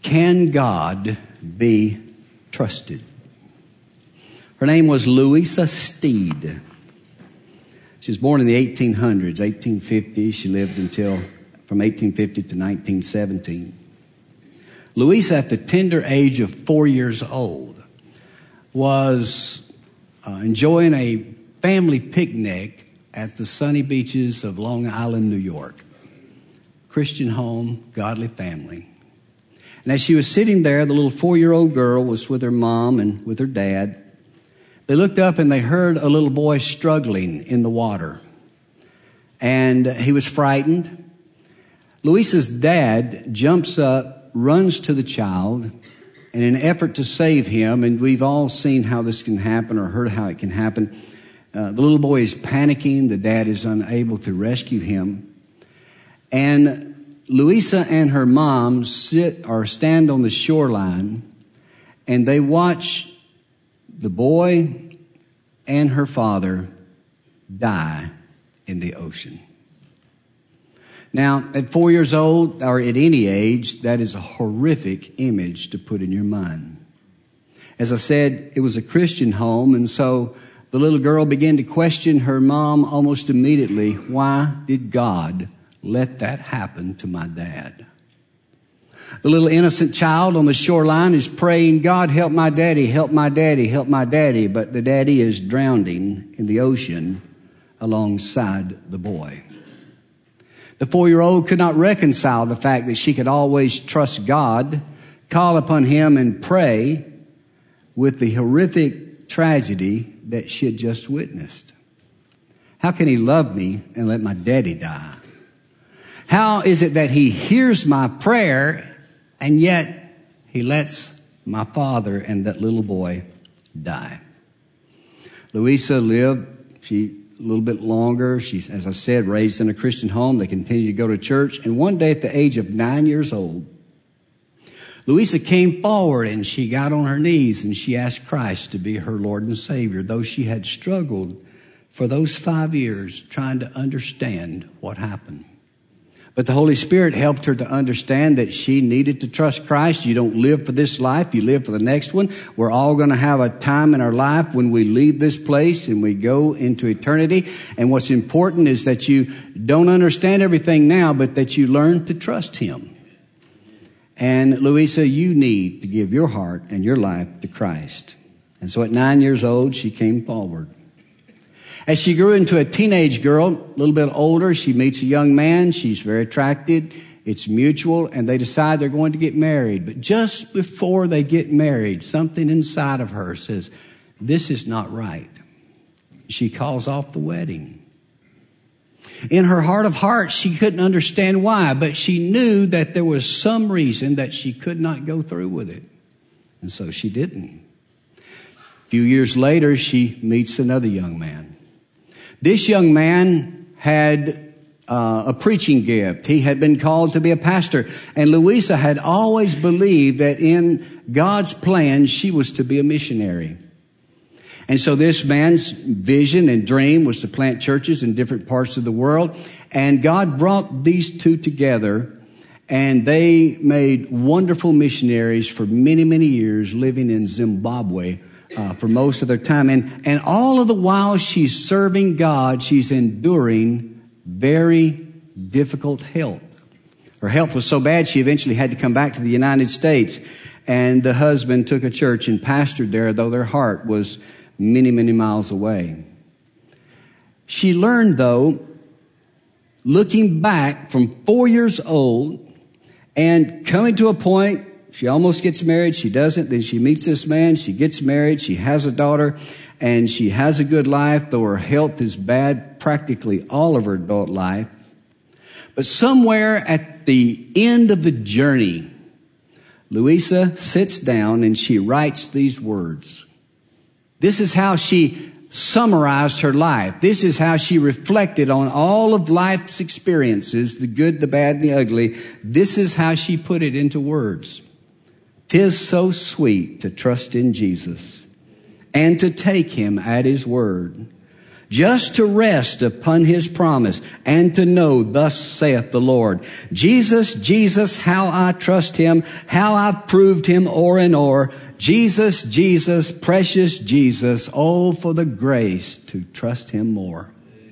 Can God be trusted? Her name was Louisa Steed. She was born in the 1800s, 1850. She lived from 1850 to 1917. Louisa, at the tender age of 4 years old, was enjoying a family picnic at the sunny beaches of Long Island, New York. Christian home, godly family. And as she was sitting there, the little 4-year-old girl was with her mom and with her dad. They looked up and they heard a little boy struggling in the water. And he was frightened. Louisa's dad jumps up, runs to the child, in an effort to save him, and we've all seen how this can happen or heard how it can happen. The little boy is panicking. The dad is unable to rescue him. And Louisa and her mom stand on the shoreline, and they watch the boy and her father die in the ocean. Now, at 4 years old, or at any age, that is a horrific image to put in your mind. As I said, it was a Christian home, and so the little girl began to question her mom almost immediately. Why did God let that happen to my dad? The little innocent child on the shoreline is praying, God, help my daddy, help my daddy, help my daddy. But the daddy is drowning in the ocean alongside the boy. The 4-year-old could not reconcile the fact that she could always trust God, call upon Him and pray, with the horrific tragedy that she had just witnessed. How can He love me and let my daddy die? How is it that He hears my prayer and yet He lets my father and that little boy die? Louisa lived a little bit longer. She's, as I said, raised in a Christian home. They continued to go to church. And one day at the age of 9 years old, Louisa came forward and she got on her knees and she asked Christ to be her Lord and Savior, though she had struggled for those 5 years trying to understand what happened. But the Holy Spirit helped her to understand that she needed to trust Christ. You don't live for this life. You live for the next one. We're all going to have a time in our life when we leave this place and we go into eternity. And what's important is that you don't understand everything now, but that you learn to trust Him. And Louisa, you need to give your heart and your life to Christ. And so at 9 years old, she came forward. As she grew into a teenage girl, a little bit older, she meets a young man. She's very attracted. It's mutual, and they decide they're going to get married. But just before they get married, something inside of her says, this is not right. She calls off the wedding. In her heart of hearts, she couldn't understand why, but she knew that there was some reason that she could not go through with it. And so she didn't. A few years later, she meets another young man. This young man had a preaching gift. He had been called to be a pastor. And Louisa had always believed that in God's plan, she was to be a missionary. And so this man's vision and dream was to plant churches in different parts of the world. And God brought these two together, and they made wonderful missionaries for many, many years, living in Zimbabwe for most of their time. And all of the while she's serving God, she's enduring very difficult health. Her health was so bad, she eventually had to come back to the United States. And the husband took a church and pastored there, though their heart was many, many miles away. She learned, though, looking back from 4 years old and coming to a point, she almost gets married. She doesn't. Then she meets this man. She gets married. She has a daughter, and she has a good life, though her health is bad practically all of her adult life. But somewhere at the end of the journey, Louisa sits down and she writes these words. This is how she summarized her life. This is how she reflected on all of life's experiences, the good, the bad, and the ugly. This is how she put it into words. 'Tis so sweet to trust in Jesus and to take Him at His word. just to rest upon his promise and to know, thus saith the Lord. Jesus, Jesus, how I trust him, how I've proved him o'er and o'er. Jesus, Jesus, precious Jesus, oh, for the grace to trust him more.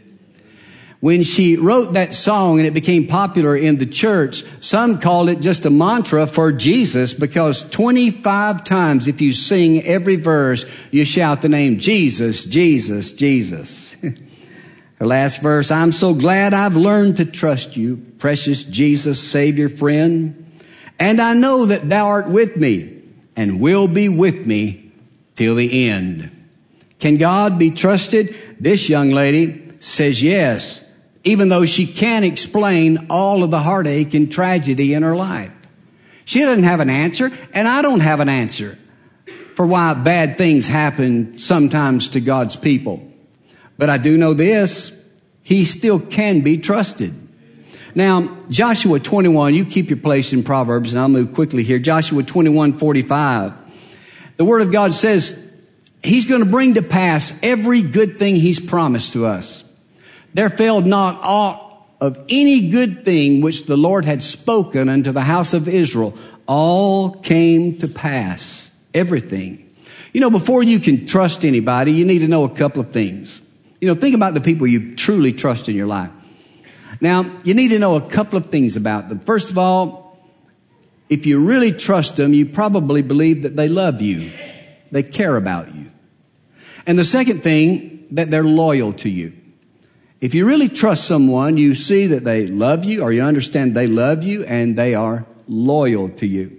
When she wrote that song and it became popular in the church, some called it just a mantra for Jesus, because 25 times if you sing every verse, you shout the name Jesus, Jesus, Jesus. Her last verse, I'm so glad I've learned to trust you, precious Jesus, Savior, friend. And I know that thou art with me and will be with me till the end. Can God be trusted? This young lady says yes, even though she can't explain all of the heartache and tragedy in her life. She doesn't have an answer, and I don't have an answer for why bad things happen sometimes to God's people. But I do know this, he still can be trusted. Now, Joshua 21, you keep your place in Proverbs, and I'll move quickly here. Joshua 21:45. The Word of God says he's going to bring to pass every good thing he's promised to us. There failed not aught of any good thing which the Lord had spoken unto the house of Israel. All came to pass. Everything. You know, before you can trust anybody, you need to know a couple of things. You know, think about the people you truly trust in your life. Now, you need to know a couple of things about them. First of all, if you really trust them, you probably believe that they love you. They care about you. And the second thing, that they're loyal to you. If you really trust someone, you see that they love you, or you understand they love you and they are loyal to you.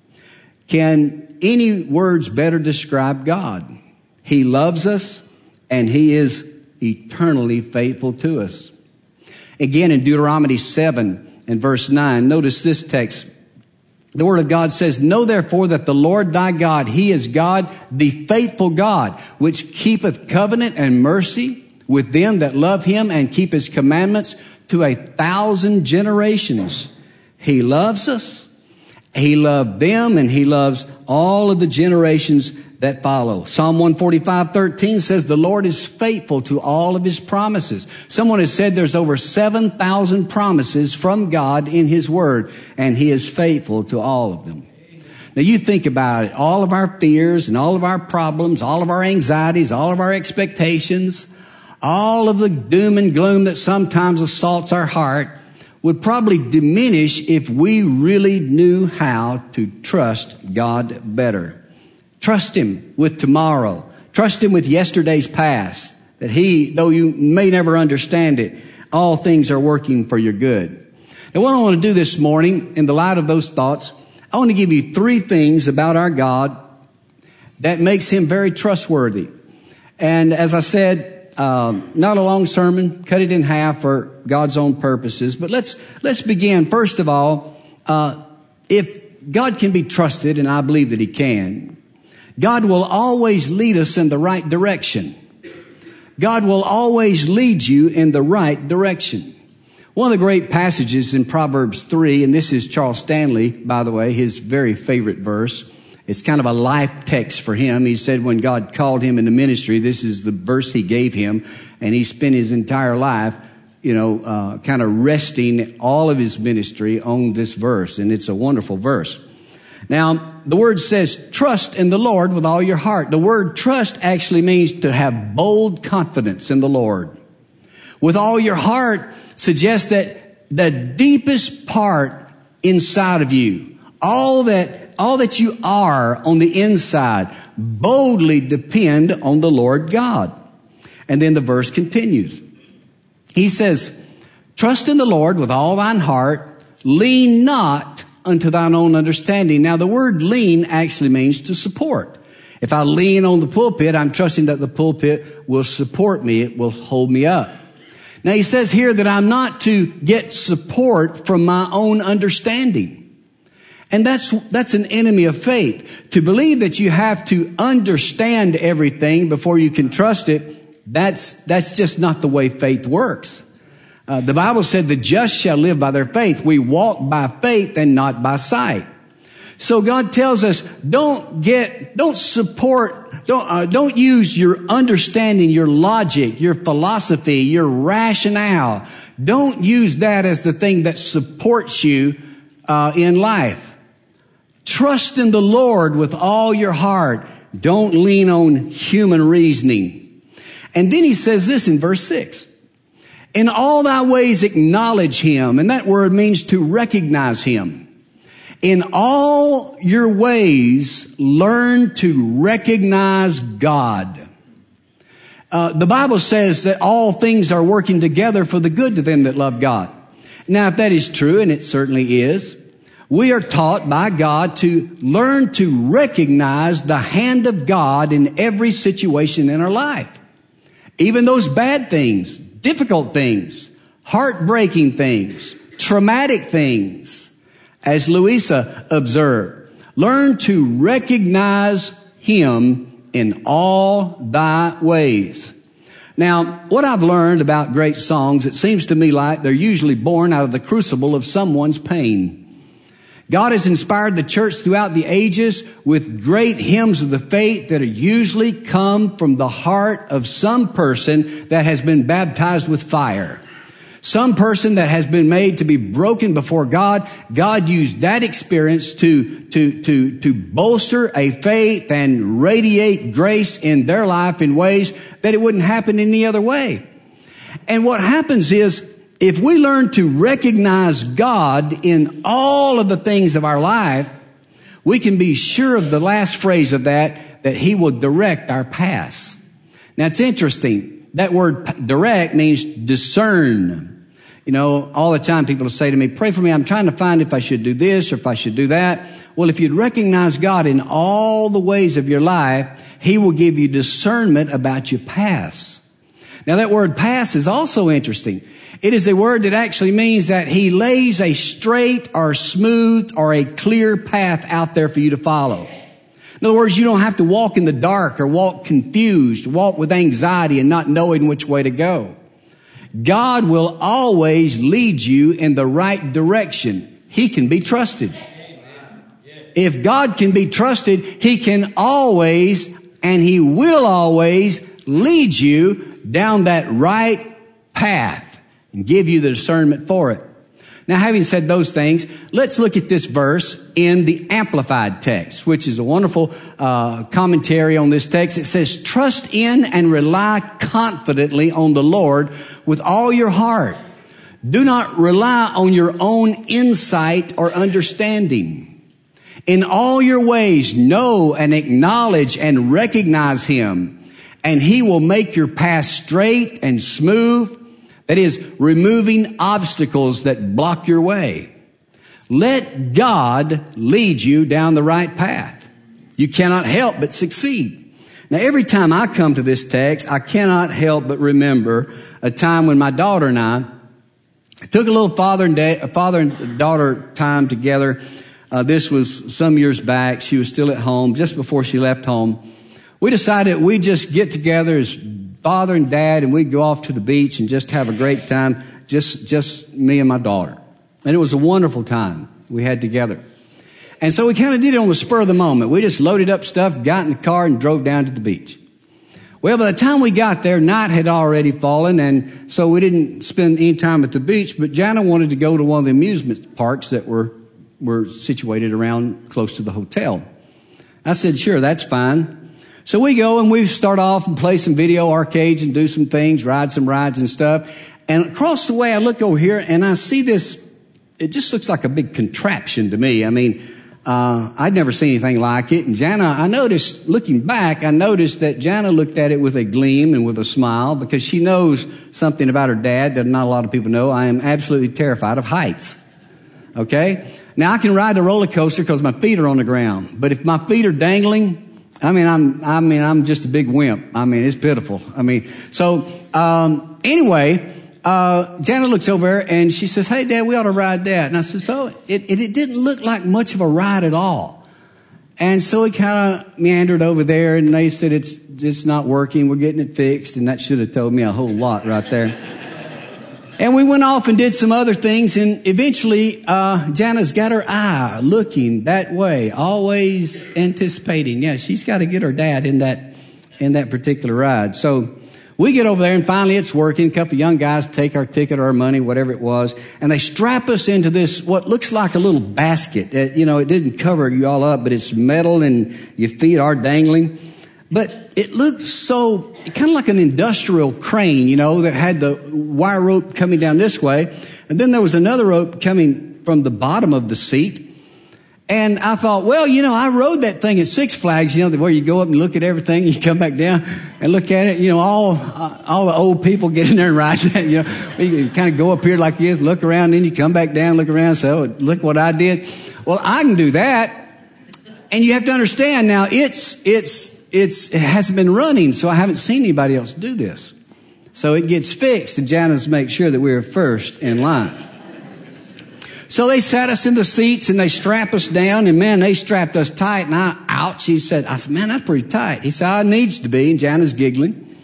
Can any words better describe God? He loves us and he is eternally faithful to us. Again, in Deuteronomy 7 and verse 9, notice this text. The Word of God says, know therefore that the Lord thy God, he is God, the faithful God, which keepeth covenant and mercy with them that love him and keep his commandments to 1,000 generations. He loves us. He loved them, and he loves all of the generations that follow. Psalm 145:13 says the Lord is faithful to all of his promises. Someone has said there's over 7,000 promises from God in his word, and he is faithful to all of them. Now you think about it, all of our fears and all of our problems, all of our anxieties, all of our expectations, all of the doom and gloom that sometimes assaults our heart would probably diminish if we really knew how to trust God better. Trust him with tomorrow. Trust him with yesterday's past. That he, though you may never understand it, all things are working for your good. Now what I want to do this morning, in the light of those thoughts, I want to give you 3 things about our God that makes him very trustworthy. And as I said, not a long sermon, cut it in half for God's own purposes. But let's begin. First of all, if God can be trusted, and I believe that he can, God will always lead us in the right direction. God will always lead you in the right direction. One of the great passages in Proverbs 3, and this is Charles Stanley, by the way, his very favorite verse. It's kind of a life text for him. He said when God called him into ministry, this is the verse he gave him, and he spent his entire life, kind of resting all of his ministry on this verse, and it's a wonderful verse. Now, the word says, trust in the Lord with all your heart. The word trust actually means to have bold confidence in the Lord. With all your heart suggests that the deepest part inside of you, all that you are on the inside, boldly depend on the Lord God. And then the verse continues. He says, trust in the Lord with all thine heart, lean not unto thine own understanding. Now the word lean actually means to support. If I lean on the pulpit, I'm trusting that the pulpit will support me. It will hold me up. Now he says here that I'm not to get support from my own understanding. And that's an enemy of faith. To believe that you have to understand everything before you can trust it, that's just not the way faith works. The Bible said the just shall live by their faith. We walk by faith and not by sight. So God tells us, don't support Don't use your understanding, your logic, your philosophy, your rationale. Don't use that as the thing that supports you in life. Trust in the Lord with all your heart. Don't lean on human reasoning. And then he says this in verse 6. In all thy ways acknowledge him. And that word means to recognize him. In all your ways, learn to recognize God. The Bible says that all things are working together for the good to them that love God. Now, if that is true, and it certainly is, we are taught by God to learn to recognize the hand of God in every situation in our life. Even those bad things, difficult things, heartbreaking things, traumatic things. As Louisa observed, learn to recognize him in all thy ways. Now, what I've learned about great songs, it seems to me like they're usually born out of the crucible of someone's pain. God has inspired the church throughout the ages with great hymns of the faith that are usually come from the heart of some person that has been baptized with fire. Some person that has been made to be broken before God. God used that experience to bolster a faith and radiate grace in their life in ways that it wouldn't happen any other way. And what happens is, if we learn to recognize God in all of the things of our life, we can be sure of the last phrase of that he will direct our paths. Now, it's interesting. That word direct means discern. You know, all the time people will say to me, pray for me. I'm trying to find if I should do this or if I should do that. Well, if you'd recognize God in all the ways of your life, he will give you discernment about your paths. Now, that word paths is also interesting. It is a word that actually means that he lays a straight or smooth or a clear path out there for you to follow. In other words, you don't have to walk in the dark or walk confused, walk with anxiety and not knowing which way to go. God will always lead you in the right direction. He can be trusted. If God can be trusted, he can always and he will always lead you down that right path and give you the discernment for it. Now, having said those things, let's look at this verse in the Amplified text, which is a wonderful commentary on this text. It says, trust in and rely confidently on the Lord with all your heart. Do not rely on your own insight or understanding. In all your ways, know and acknowledge and recognize him, and he will make your path straight and smooth. That is, removing obstacles that block your way. Let God lead you down the right path. You cannot help but succeed. Now, every time I come to this text, I cannot help but remember a time when my daughter and I took a little father and daughter time together. This was some years back. She was still at home, just before she left home. We decided we'd just get together as father and dad, and we'd go off to the beach and just have a great time, just me and my daughter. And it was a wonderful time we had together. And so we kind of did it on the spur of the moment. We just loaded up stuff, got in the car, and drove down to the beach. Well, by the time we got there, night had already fallen, and so we didn't spend any time at the beach, but Jana wanted to go to one of the amusement parks that were situated around close to the hotel. I said, sure, that's fine. So we go and we start off and play some video arcades and do some things, ride some rides and stuff. And across the way, I look over here and I see this. It just looks like a big contraption to me. I mean, I'd never seen anything like it. And Jana, I noticed, looking back, that Jana looked at it with a gleam and with a smile because she knows something about her dad that not a lot of people know. I am absolutely terrified of heights. Okay? Now, I can ride the roller coaster because my feet are on the ground. But if my feet are dangling, I'm just a big wimp. It's pitiful. Anyway, Jana looks over there and she says, hey, Dad, we ought to ride that. And I said, so it didn't look like much of a ride at all. And so we kind of meandered over there and they said, it's not working. We're getting it fixed. And that should have told me a whole lot right there. And we went off and did some other things, and eventually Jana's got her eye looking that way, always anticipating. Yeah, she's got to get her dad in that in that particular ride. So we get over there, and finally it's working. A couple of young guys take our ticket or our money, whatever it was, and they strap us into this, what looks like a little basket. It didn't cover you all up, but it's metal and your feet are dangling. But it looked so, kind of like an industrial crane, that had the wire rope coming down this way. And then there was another rope coming from the bottom of the seat. And I thought, well, I rode that thing at Six Flags, where you go up and look at everything, and you come back down and look at it. All the old people get in there and ride that. You kind of go up here like this, look around, then you come back down, look around. So look what I did. Well, I can do that. And you have to understand now, it hasn't been running, so I haven't seen anybody else do this. So it gets fixed, and Janice makes sure that we're first in line. So they sat us in the seats and they strap us down, and man, they strapped us tight. And I said, man, that's pretty tight. He said, it needs to be. And Jana's giggling.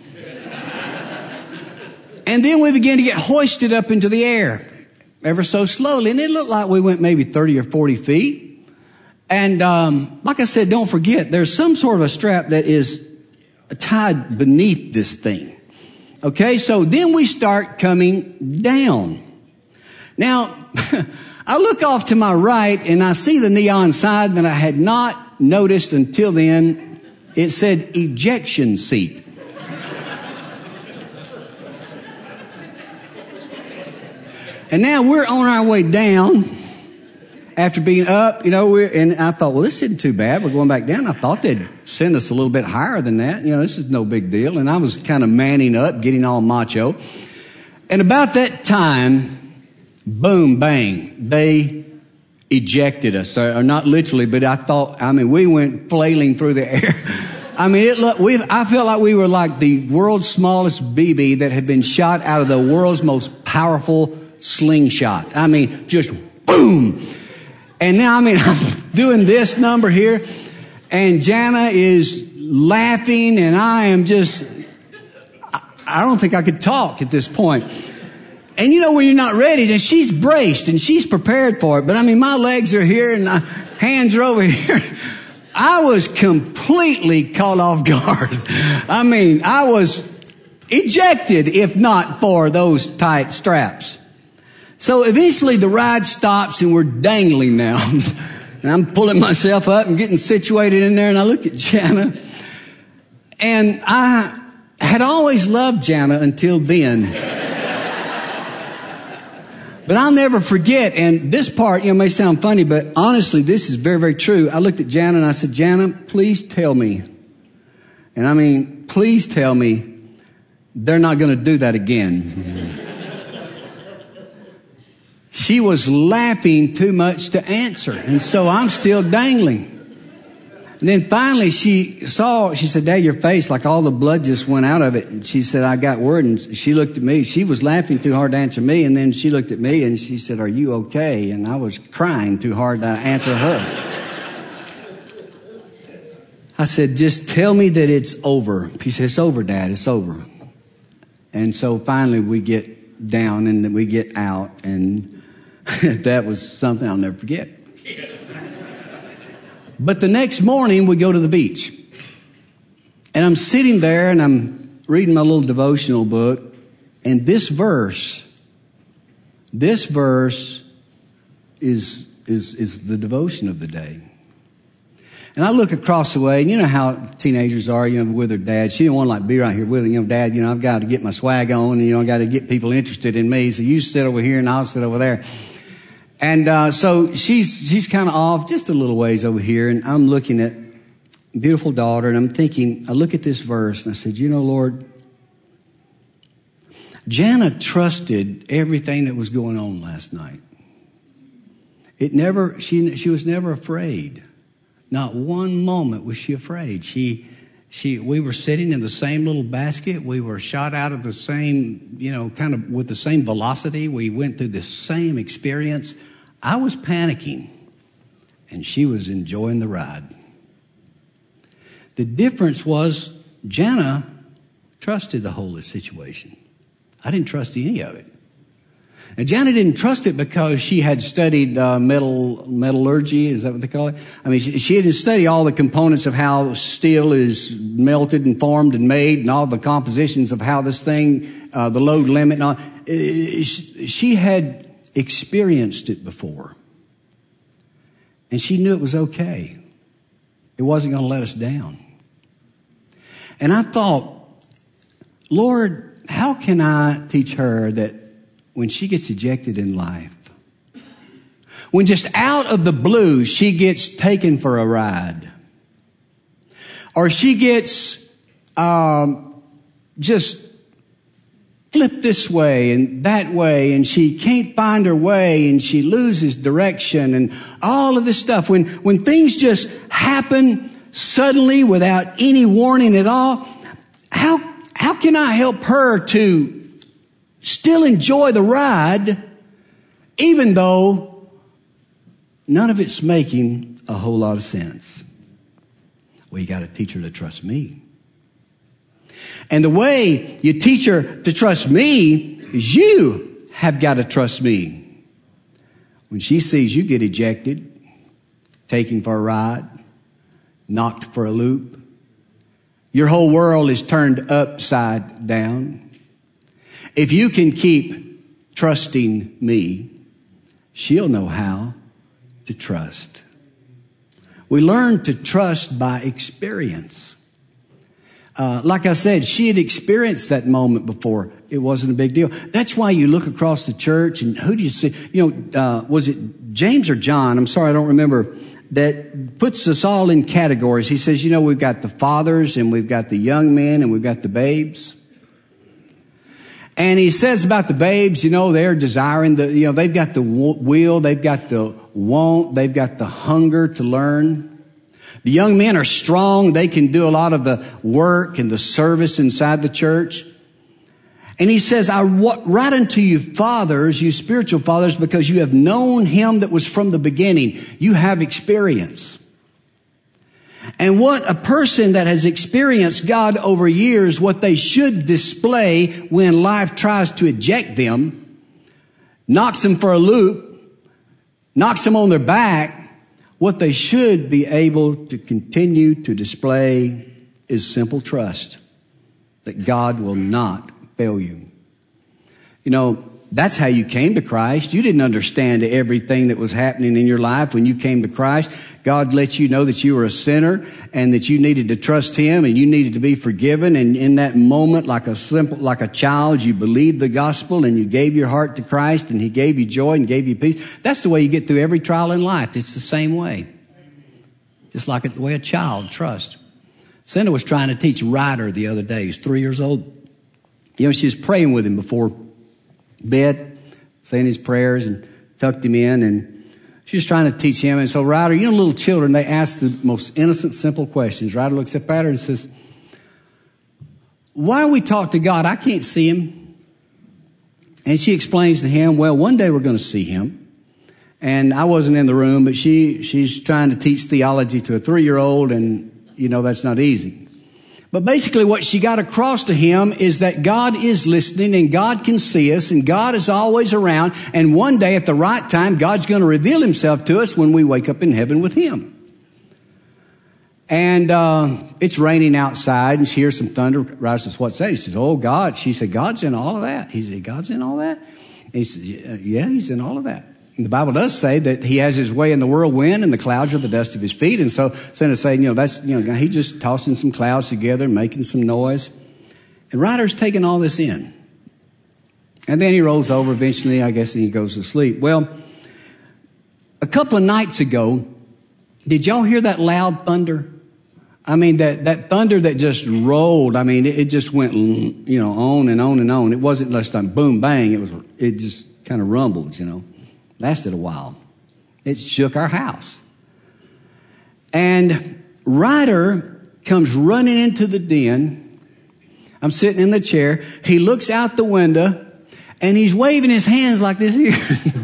And then we began to get hoisted up into the air ever so slowly. And it looked like we went maybe 30 or 40 feet. And, like I said, don't forget, there's some sort of a strap that is tied beneath this thing. Okay. So then we start coming down. Now, I look off to my right and I see the neon sign that I had not noticed until then. It said ejection seat. And now we're on our way down after being up, and I thought, well, this isn't too bad. We're going back down. I thought they'd send us a little bit higher than that. This is no big deal. And I was kind of manning up, getting all macho. And about that time, boom, bang, they ejected us. Or not literally, but we went flailing through the air. I felt like we were like the world's smallest BB that had been shot out of the world's most powerful slingshot. Just boom. And now, I'm doing this number here, and Jana is laughing, and I am just, I don't think I could talk at this point. And when you're not ready, then she's braced and she's prepared for it. But my legs are here and my hands are over here. I was completely caught off guard. I was ejected if not for those tight straps. So eventually the ride stops and we're dangling now. And I'm pulling myself up and getting situated in there, and I look at Jana. And I had always loved Jana until then. But I'll never forget, and this part, may sound funny, but honestly, this is very, very true. I looked at Jana and I said, Jana, please tell me. And please tell me they're not going to do that again. She was laughing too much to answer, and so I'm still dangling. And then finally she said, Dad, your face, like all the blood just went out of it. And she said, I got worried. And she looked at me. She was laughing too hard to answer me. And then she looked at me and she said, are you okay? And I was crying too hard to answer her. I said, just tell me that it's over. She said, it's over, Dad. It's over. And so finally we get down and we get out. And that was something I'll never forget. But the next morning we go to the beach, and I'm sitting there and I'm reading my little devotional book, and this verse is the devotion of the day. And I look across the way, and you know how teenagers are, with their dad. She didn't want to be right here with him. Dad, I've got to get my swag on, and I've got to get people interested in me. So you sit over here and I'll sit over there. And so she's kind of off just a little ways over here, and I'm looking at beautiful daughter, and I'm thinking, I look at this verse, and I said, Lord, Jana trusted everything that was going on last night. She was never afraid. Not one moment was she afraid. We were sitting in the same little basket. We were shot out of the same, kind of with the same velocity. We went through the same experience. I was panicking, and she was enjoying the ride. The difference was Jana trusted the whole situation. I didn't trust any of it. And Janet didn't trust it because she had studied metallurgy. Is that what they call it? I mean, she had studied all the components of how steel is melted and formed and made, and all the compositions of how this thing, the load limit and all. She had experienced it before. And she knew it was okay. It wasn't going to let us down. And I thought, Lord, how can I teach her that when she gets ejected in life, when just out of the blue she gets taken for a ride, or she gets just flipped this way and that way, and she can't find her way, and she loses direction, and all of this stuff, when things just happen suddenly without any warning at all, how can I help her to still enjoy the ride, even though none of it's making a whole lot of sense? Well, you got to teach her to trust me. And the way you teach her to trust me is you have got to trust me. When she sees you get ejected, taken for a ride, knocked for a loop, your whole world is turned upside down. If you can keep trusting me, she'll know how to trust. We learn to trust by experience. Like I said, she had experienced that moment before. It wasn't a big deal. That's why you look across the church and who do you see? Was it James or John? I'm sorry, I don't remember. That puts us all in categories. He says, we've got the fathers and we've got the young men and we've got the babes. And he says about the babes, they're desiring they've got the will, they've got the want, they've got the hunger to learn. The young men are strong. They can do a lot of the work and the service inside the church. And he says, I write unto you fathers, you spiritual fathers, because you have known him that was from the beginning. You have experience. And what a person that has experienced God over years, what they should display when life tries to eject them, knocks them for a loop, knocks them on their back, what they should be able to continue to display is simple trust that God will not fail you. That's how you came to Christ. You didn't understand everything that was happening in your life when you came to Christ. God let you know that you were a sinner and that you needed to trust him and you needed to be forgiven. And in that moment, like a child, you believed the gospel and you gave your heart to Christ and he gave you joy and gave you peace. That's the way you get through every trial in life. It's the same way. Just like the way a child trusts. Cinda was trying to teach Ryder the other day. He's 3 years old. She was praying with him before bed, saying his prayers and tucked him in, and she was trying to teach him. And so Ryder, little children, they ask the most innocent, simple questions. Ryder looks up at her and says, why do we talk to God? I can't see him. And she explains to him, well, one day we're going to see him. And I wasn't in the room, but she's trying to teach theology to a 3-year-old, and that's not easy. But basically what she got across to him is that God is listening and God can see us and God is always around. And one day at the right time, God's going to reveal himself to us when we wake up in heaven with him. And it's raining outside and she hears some thunder. Ryder says, what's that? He says, oh, God. She said, God's in all of that. He said, God's in all that? And he said, yeah, he's in all of that. And the Bible does say that he has his way in the whirlwind and the clouds are the dust of his feet. And so instead of saying, he just tossing some clouds together and making some noise. And Ryder's taking all this in. And then he rolls over eventually, I guess, and he goes to sleep. Well, a couple of nights ago, did y'all hear that loud thunder? I mean, that thunder that just rolled. I mean, it just went, on and on and on. It wasn't just like boom, bang. It just kind of rumbled, Lasted a while. It shook our house. And Ryder comes running into the den. I'm sitting in the chair. He looks out the window and he's waving his hands like this here.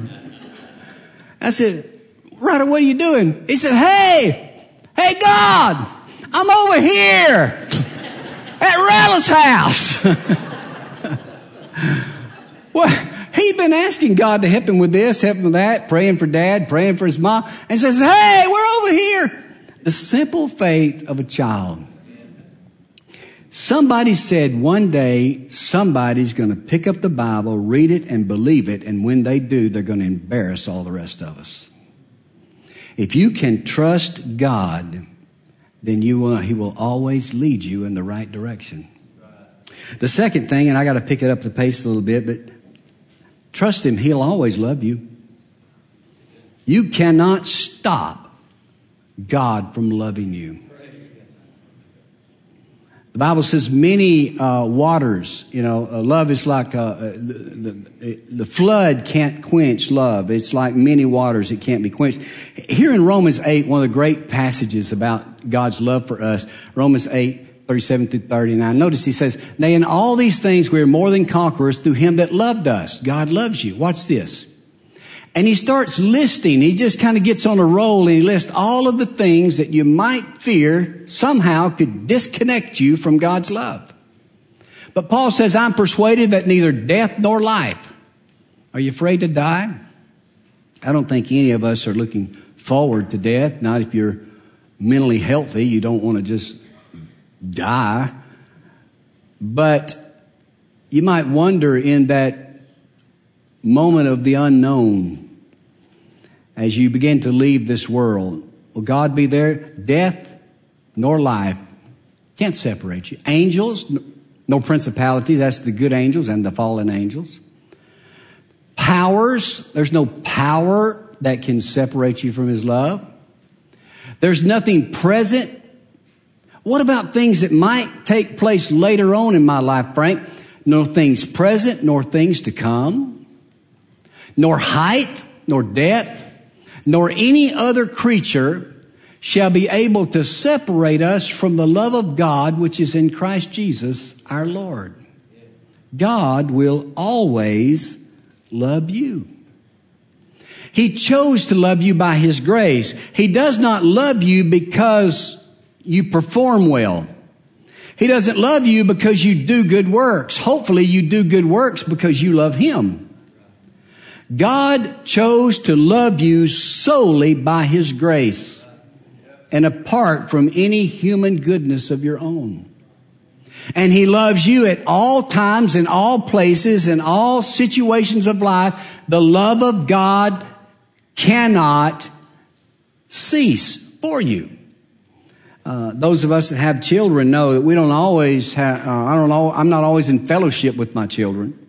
I said, Ryder, what are you doing? He said, hey God, I'm over here at Rattle's house. What? He'd been asking God to help him with this, help him with that, praying for Dad, praying for his mom, and says, hey, we're over here. The simple faith of a child. Somebody said one day somebody's going to pick up the Bible, read it, and believe it, and when they do, they're going to embarrass all the rest of us. If you can trust God, then He will always lead you in the right direction. The second thing, and I got to pick it up the pace a little bit, but trust Him, He'll always love you. You cannot stop God from loving you. The Bible says many waters, love is like the flood can't quench love. It's like many waters, it can't be quenched. Here in Romans 8, one of the great passages about God's love for us, Romans 8, 37 through 39. Notice he says, nay, in all these things we are more than conquerors through Him that loved us. God loves you. Watch this. And he starts listing, he just kind of gets on a roll and he lists all of the things that you might fear somehow could disconnect you from God's love. But Paul says, I'm persuaded that neither death nor life. Are you afraid to die? I don't think any of us are looking forward to death. Not if you're mentally healthy, you don't want to just die. But you might wonder in that moment of the unknown, as you begin to leave this world, will God be there? Death nor life can't separate you. Angels, no principalities, that's the good angels and the fallen angels. Powers, there's no power that can separate you from His love. There's nothing present. What about things that might take place later on in my life, Frank? No things present, nor things to come, nor height, nor depth, nor any other creature shall be able to separate us from the love of God which is in Christ Jesus our Lord. God will always love you. He chose to love you by His grace. He does not love you because you perform well. He doesn't love you because you do good works. Hopefully you do good works because you love Him. God chose to love you solely by His grace and apart from any human goodness of your own. And He loves you at all times, in all places, in all situations of life. The love of God cannot cease for you. Those of us that have children know that we don't always have, I'm not always in fellowship with my children.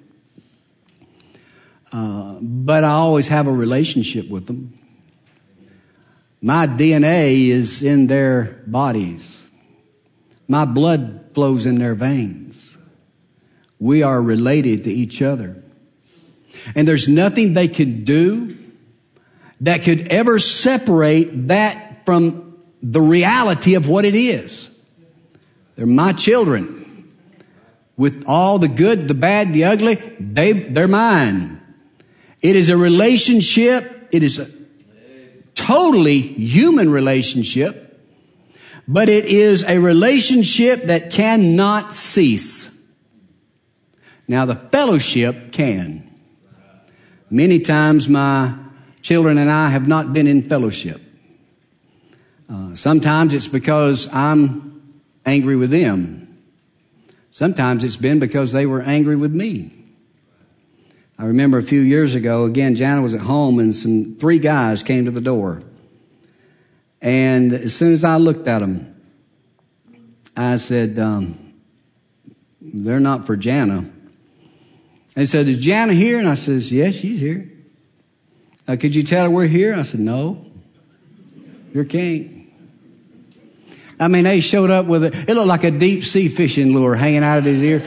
But I always have a relationship with them. My DNA is in their bodies. My blood flows in their veins. We are related to each other. And there's nothing they could do that could ever separate that from the reality of what it is. They're my children. With all the good, the bad, the ugly, they're mine. It is a relationship. It is a totally human relationship, but it is a relationship that cannot cease. Now, the fellowship can. Many times my children and I have not been in fellowship. Sometimes it's because I'm angry with them. Sometimes it's been because they were angry with me. I remember a few years ago, again, Jana was at home and three guys came to the door. And as soon as I looked at them, I said, they're not for Jana. They said, is Jana here? And I says, yes, she's here. Could you tell her we're here? I said, no, you can't. I mean, they showed up with it looked like a deep sea fishing lure hanging out of his ear.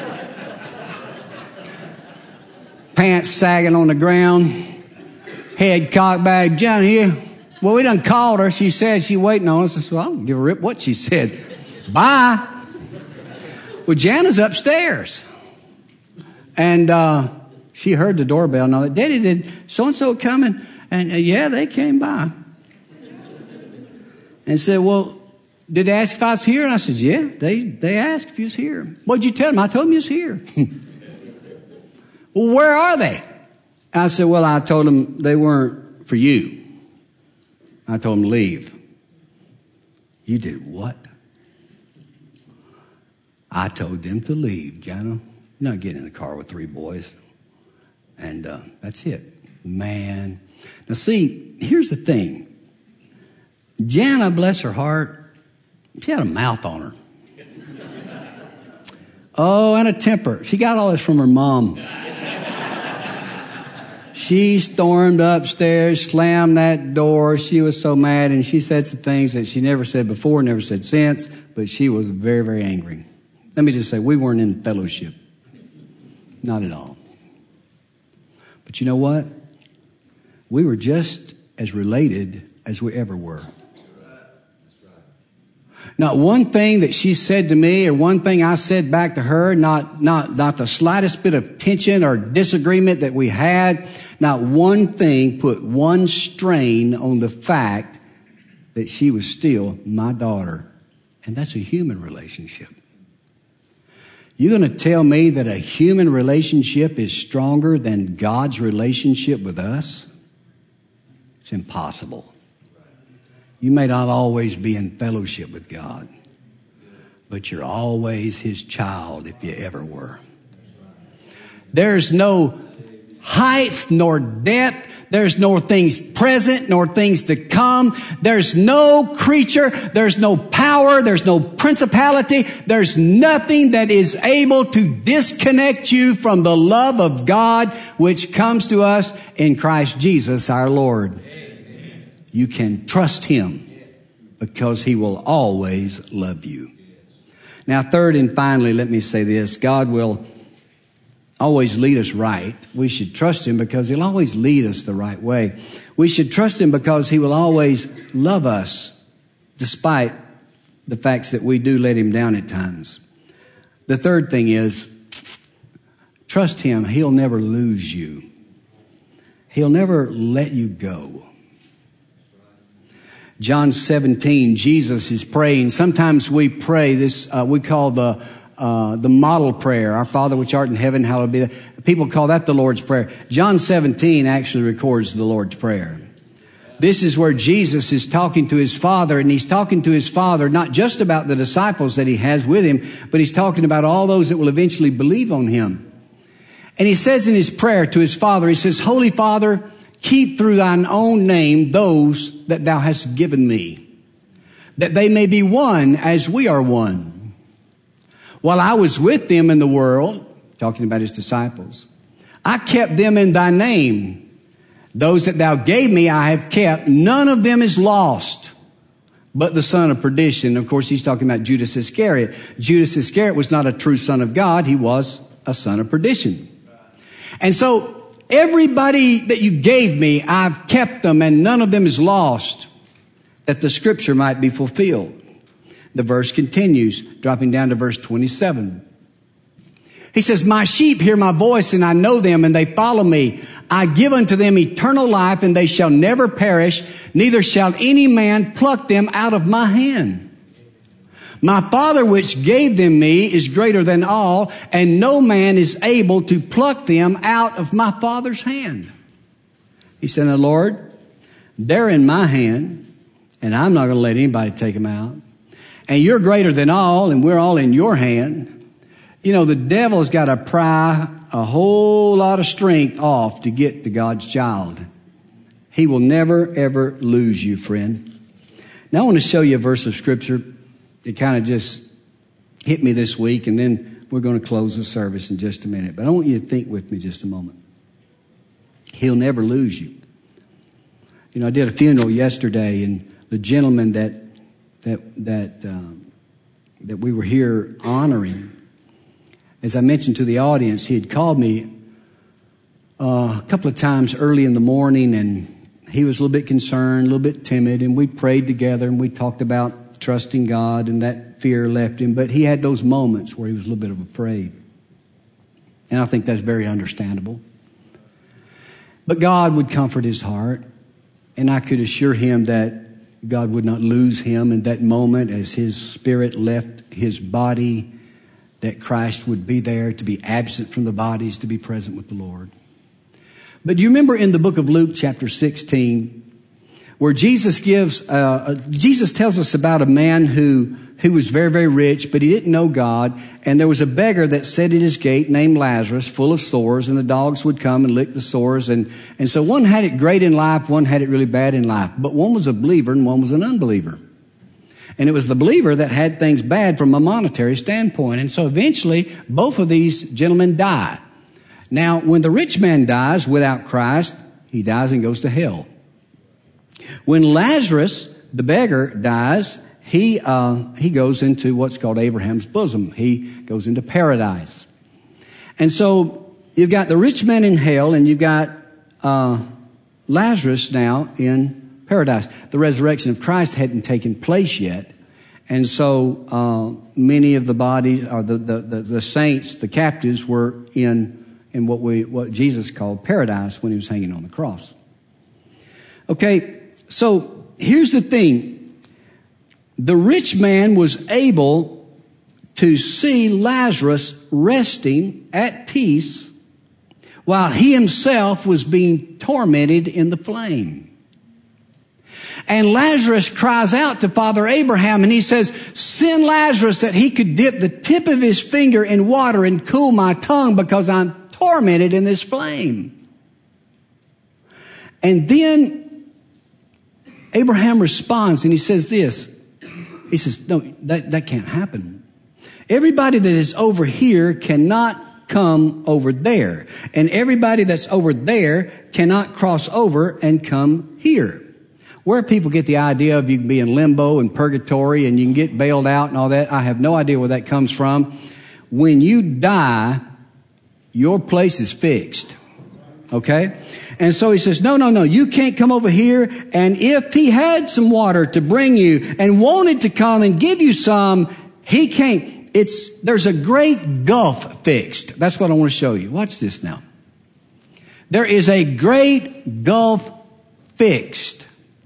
Pants sagging on the ground, head cocked back. Jana here. Well, we done called her. She said she's waiting on us. I said, well, I don't give a rip what she said. Bye. Well, Jana's upstairs. And she heard the doorbell. Now, Daddy, did so-and-so coming? And yeah, they came by. And said, well, did they ask if I was here? And I said, yeah, they asked if you was here. What'd you tell them? I told them you was here. Well, where are they? I said, well, I told them they weren't for you. I told them to leave. You did what? I told them to leave, Jana. You're not getting in the car with 3 boys. And that's it. Man. Now see, here's the thing. Jana, bless her heart, she had a mouth on her. Oh, and a temper. She got all this from her mom. She stormed upstairs, slammed that door. She was so mad, and she said some things that she never said before, never said since, but she was very, very angry. Let me just say, we weren't in fellowship. Not at all. But you know what? We were just as related as we ever were. Not one thing that she said to me or one thing I said back to her, not the slightest bit of tension or disagreement that we had, not one thing put one strain on the fact that she was still my daughter. And that's a human relationship. You're going to tell me that a human relationship is stronger than God's relationship with us? It's impossible. You may not always be in fellowship with God, but you're always His child if you ever were. There's no height nor depth. There's no things present nor things to come. There's no creature. There's no power. There's no principality. There's nothing that is able to disconnect you from the love of God which comes to us in Christ Jesus our Lord. You can trust Him because He will always love you. Now, third and finally, let me say this. God will always lead us right. We should trust Him because He'll always lead us the right way. We should trust Him because He will always love us despite the facts that we do let Him down at times. The third thing is, trust Him. He'll never lose you. He'll never let you go. John 17, Jesus is praying. Sometimes we pray this, we call the model prayer. Our Father which art in heaven, hallowed be thy. People call that the Lord's Prayer. John 17 actually records the Lord's Prayer. This is where Jesus is talking to His Father, and He's talking to His Father not just about the disciples that He has with Him, but He's talking about all those that will eventually believe on Him. And He says in His prayer to His Father, He says, Holy Father, keep through thine own name those that thou hast given me, that they may be one as we are one. While I was with them in the world, talking about His disciples, I kept them in thy name. Those that thou gave me I have kept. None of them is lost, but the son of perdition. Of course, He's talking about Judas Iscariot. Judas Iscariot was not a true son of God. He was a son of perdition. And so, everybody that you gave me, I've kept them, and none of them is lost, that the scripture might be fulfilled. The verse continues, dropping down to verse 27. He says, my sheep hear my voice, and I know them, and they follow me. I give unto them eternal life, and they shall never perish, neither shall any man pluck them out of my hand. My Father which gave them me is greater than all, and no man is able to pluck them out of my Father's hand. He said, now Lord, they're in my hand, and I'm not going to let anybody take them out. And you're greater than all, and we're all in your hand. You know, the devil's got to pry a whole lot of strength off to get to God's child. He will never, ever lose you, friend. Now I want to show you a verse of Scripture. It kind of just hit me this week, and then we're going to close the service in just a minute. But I want you to think with me just a moment. He'll never lose you. You know, I did a funeral yesterday, and the gentleman that we were here honoring, as I mentioned to the audience, he had called me a couple of times early in the morning, and he was a little bit concerned, a little bit timid, and we prayed together, and we talked about trusting God, and that fear left him. But he had those moments where he was a little bit afraid. And I think that's very understandable. But God would comfort his heart, and I could assure him that God would not lose him in that moment as his spirit left his body, that Christ would be there to be absent from the bodies, to be present with the Lord. But do you remember in the book of Luke chapter 16 where Jesus tells us about a man who was very, very rich, but he didn't know God. And there was a beggar that sat at his gate named Lazarus, full of sores, and the dogs would come and lick the sores. And so one had it great in life, one had it really bad in life. But one was a believer and one was an unbeliever. And it was the believer that had things bad from a monetary standpoint. And so eventually both of these gentlemen die. Now, when the rich man dies without Christ, he dies and goes to hell. When Lazarus, the beggar, dies, he goes into what's called Abraham's bosom. He goes into paradise. And so you've got the rich man in hell and you've got Lazarus now in paradise. The resurrection of Christ hadn't taken place yet. And so many of the bodies, or the saints, the captives, were in what Jesus called paradise when he was hanging on the cross. Okay, so here's the thing. The rich man was able to see Lazarus resting at peace while he himself was being tormented in the flame. And Lazarus cries out to Father Abraham and he says, send Lazarus that he could dip the tip of his finger in water and cool my tongue because I'm tormented in this flame. And then Abraham responds and he says this. He says, no, that can't happen. Everybody that is over here cannot come over there. And everybody that's over there cannot cross over and come here. Where people get the idea of you can be in limbo and purgatory and you can get bailed out and all that, I have no idea where that comes from. When you die, your place is fixed. Okay? And so he says, no, you can't come over here. And if he had some water to bring you and wanted to come and give you some, he can't. There's a great gulf fixed. That's what I want to show you. Watch this now. There is a great gulf fixed.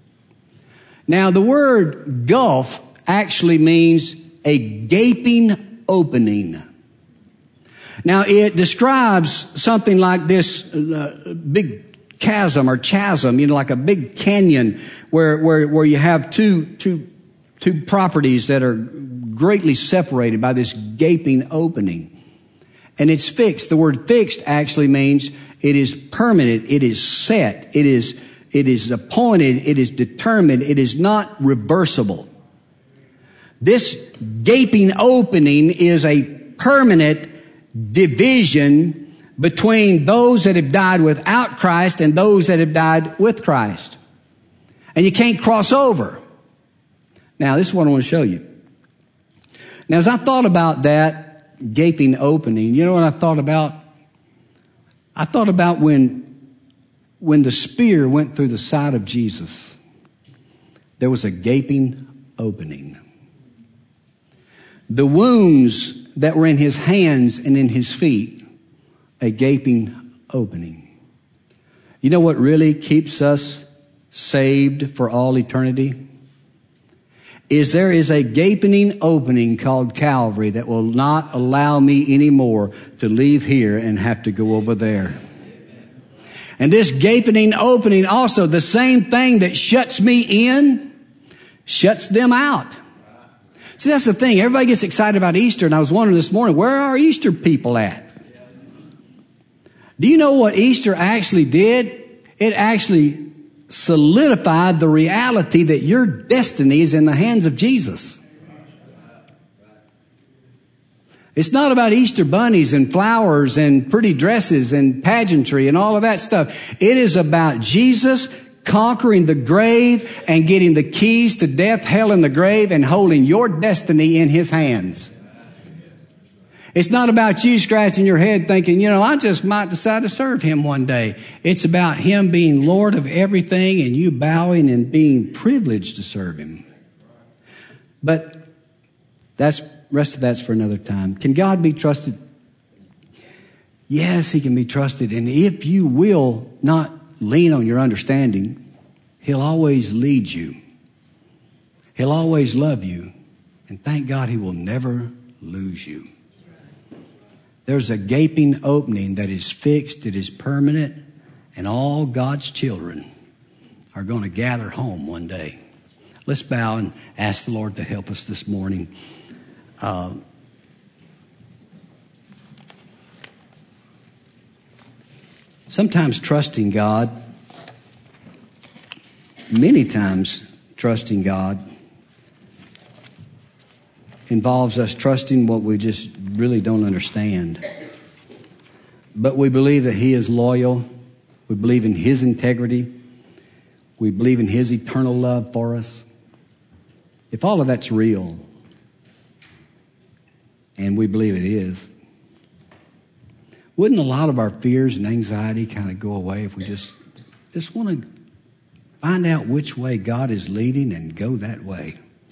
Now, the word gulf actually means a gaping opening. Now, it describes something like this big chasm, like a big canyon where you have two properties that are greatly separated by this gaping opening. And it's fixed. The word fixed actually means it is permanent, it is set, it is appointed, it is determined, it is not reversible. This gaping opening is a permanent division between those that have died without Christ and those that have died with Christ. And you can't cross over. Now, this is what I want to show you. Now, as I thought about that gaping opening, you know what I thought about? I thought about when the spear went through the side of Jesus, there was a gaping opening. The wounds that were in his hands and in his feet, a gaping opening. You know what really keeps us saved for all eternity? There is a gaping opening called Calvary that will not allow me anymore to leave here and have to go over there. And this gaping opening also, the same thing that shuts me in, shuts them out. See, that's the thing. Everybody gets excited about Easter, and I was wondering this morning, where are Easter people at? Do you know what Easter actually did? It actually solidified the reality that your destiny is in the hands of Jesus. It's not about Easter bunnies and flowers and pretty dresses and pageantry and all of that stuff. It is about Jesus conquering the grave and getting the keys to death, hell, and the grave and holding your destiny in his hands. It's not about you scratching your head thinking, I just might decide to serve him one day. It's about him being Lord of everything and you bowing and being privileged to serve him. But rest of that's for another time. Can God be trusted? Yes, he can be trusted. And if you will not lean on your understanding, he'll always lead you. He'll always love you. And thank God he will never lose you. There's a gaping opening that is fixed, it is permanent, And all God's children are going to gather home one day. Let's bow and ask the Lord to help us this morning. Sometimes trusting God, many times trusting God, involves us trusting what we just really don't understand. But we believe that He is loyal. We believe in His integrity. We believe in His eternal love for us. If all of that's real, and we believe it is, wouldn't a lot of our fears and anxiety kind of go away if we just want to find out which way God is leading and go that way?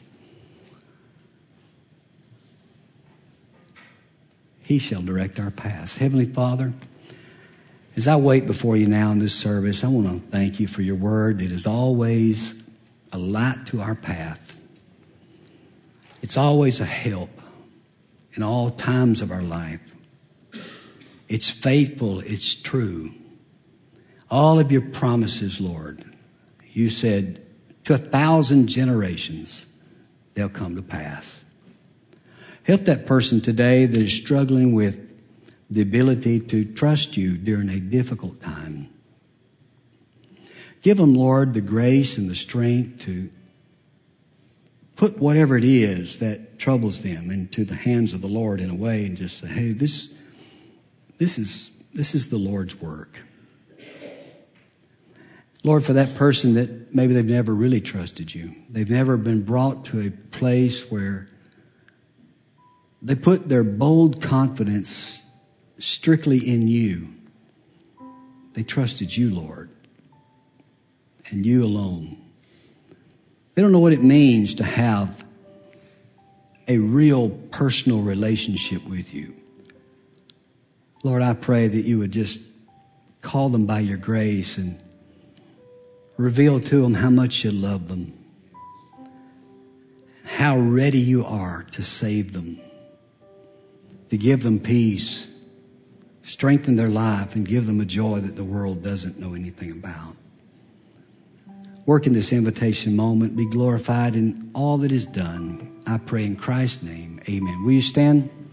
He shall direct our paths. Heavenly Father, as I wait before you now in this service, I want to thank you for your word. It is always a light to our path. It's always a help in all times of our life. It's faithful. It's true. All of your promises, Lord, you said to 1,000 generations, they'll come to pass. Help that person today that is struggling with the ability to trust you during a difficult time. Give them, Lord, the grace and the strength to put whatever it is that troubles them into the hands of the Lord in a way and just say, hey, this is the Lord's work. Lord, for that person that maybe they've never really trusted you, they've never been brought to a place where they put their bold confidence strictly in you. They trusted you, Lord, and you alone. They don't know what it means to have a real personal relationship with you. Lord, I pray that you would just call them by your grace and reveal to them how much you love them, how ready you are to save them, to give them peace, strengthen their life, and give them a joy that the world doesn't know anything about. Work in this invitation moment. Be glorified in all that is done. I pray in Christ's name. Amen. Will you stand?